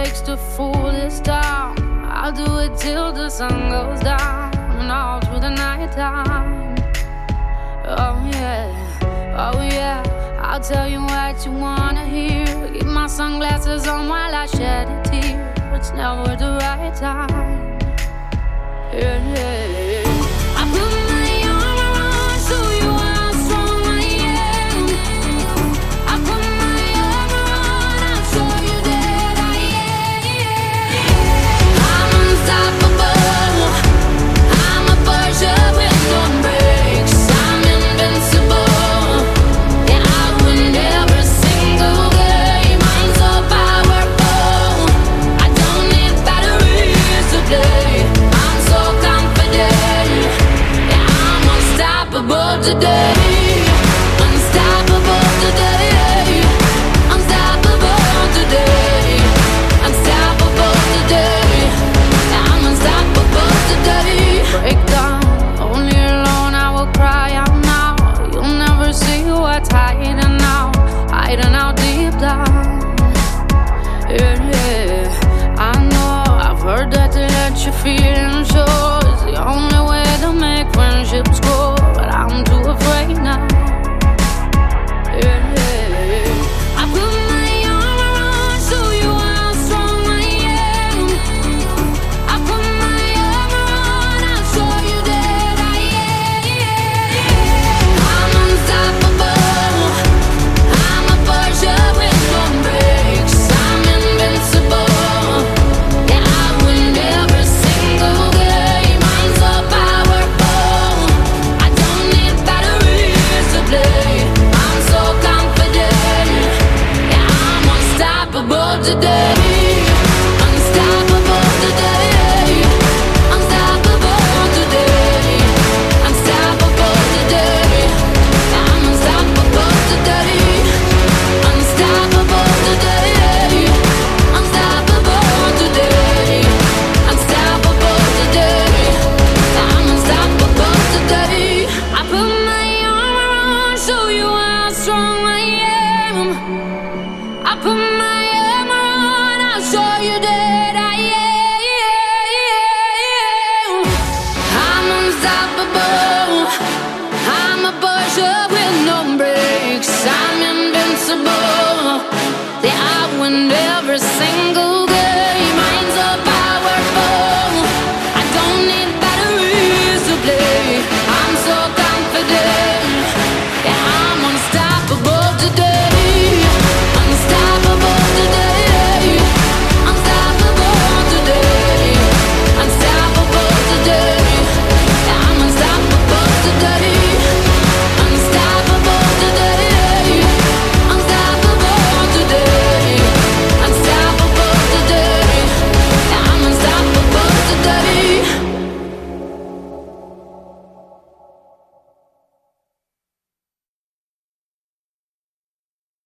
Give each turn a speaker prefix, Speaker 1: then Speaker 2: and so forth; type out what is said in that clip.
Speaker 1: takes to fool this town. I'll do it till the sun goes down and all through the night time. Oh yeah, I'll tell you what you wanna hear. Keep my sunglasses on while I shed a tear. It's never the right time. Yeah. I put my arm around, show you how strong I am. I put my arm around, I'll show you that I am. I'm unstoppable. I'm a Porsche with no brakes. I'm invincible. Yeah, I win every single game. I'm so powerful. I don't need batteries to play. I'm so confident. Yeah, I'm unstoppable today. Unstoppable today. Unstoppable today. Unstoppable today. Yeah, I'm unstoppable today. Break down, only alone I will cry out now. You'll never see what's hiding out deep down. Yeah, I know I've heard that to let you feel